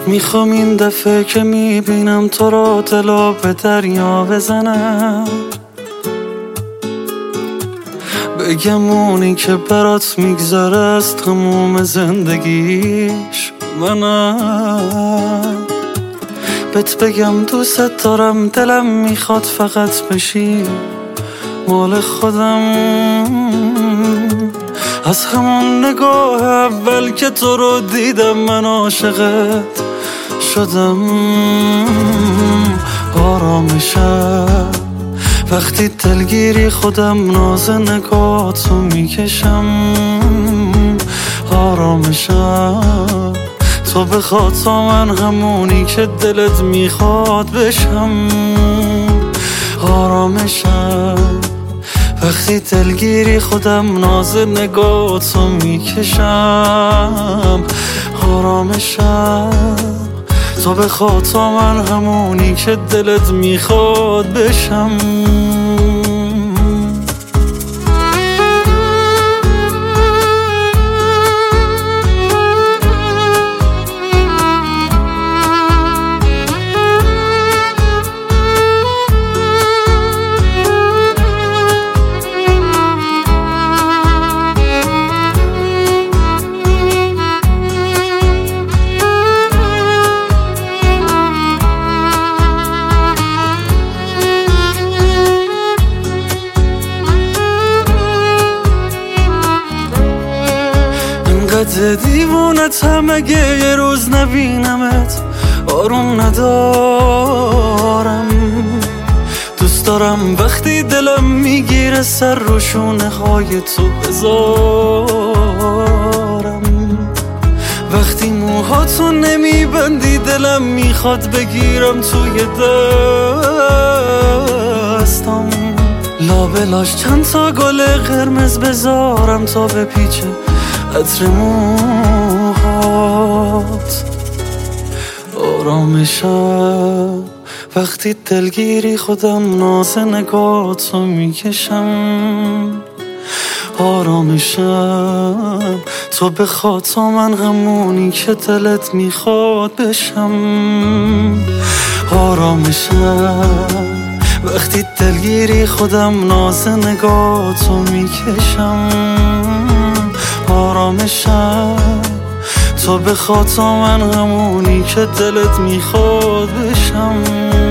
میخوام این دفعه که میبینم تو رو دلو به دریا بزنم، بگم اونی که برات میگذره از تموم زندگیش منم. بهت بگم دوست دارم، دلم میخواد فقط بشی مال خودم. از همون نگاه اول که تو رو دیدم من عاشقت شدم. آرامشم وقتی دلگیری خودم ناز نگاهتو میکشم. آرامشم تو بخواد تا من همونی که دلت میخواد بشم. آرامشم وقتی دلگیری خودم ناز نگاهتو میکشم. آرامشم تو بخواد تا من همونی که دلت میخواد بشم. قد دیوونتم اگه یه روز نبینمت آروم ندارم. دوست دارم وقتی دلم میگیره سر رو شونه های تو بذارم. وقتی موهاتو نمیبندی دلم میخواد بگیرم توی دستم. لابلاش چند تا گل قرمز بذارم تا بپیچه عطر موهات. آرامشم وقتی دلگیری خودم ناز نگاهتو میکشم. آرامشم تو بخواد تا من همونی که دلت میخواد بشم. آرامشم وقتی دلگیری خودم ناز نگاهتو میکشم. آرامشم تو بخواد تا من همونی که دلت میخواد بشم.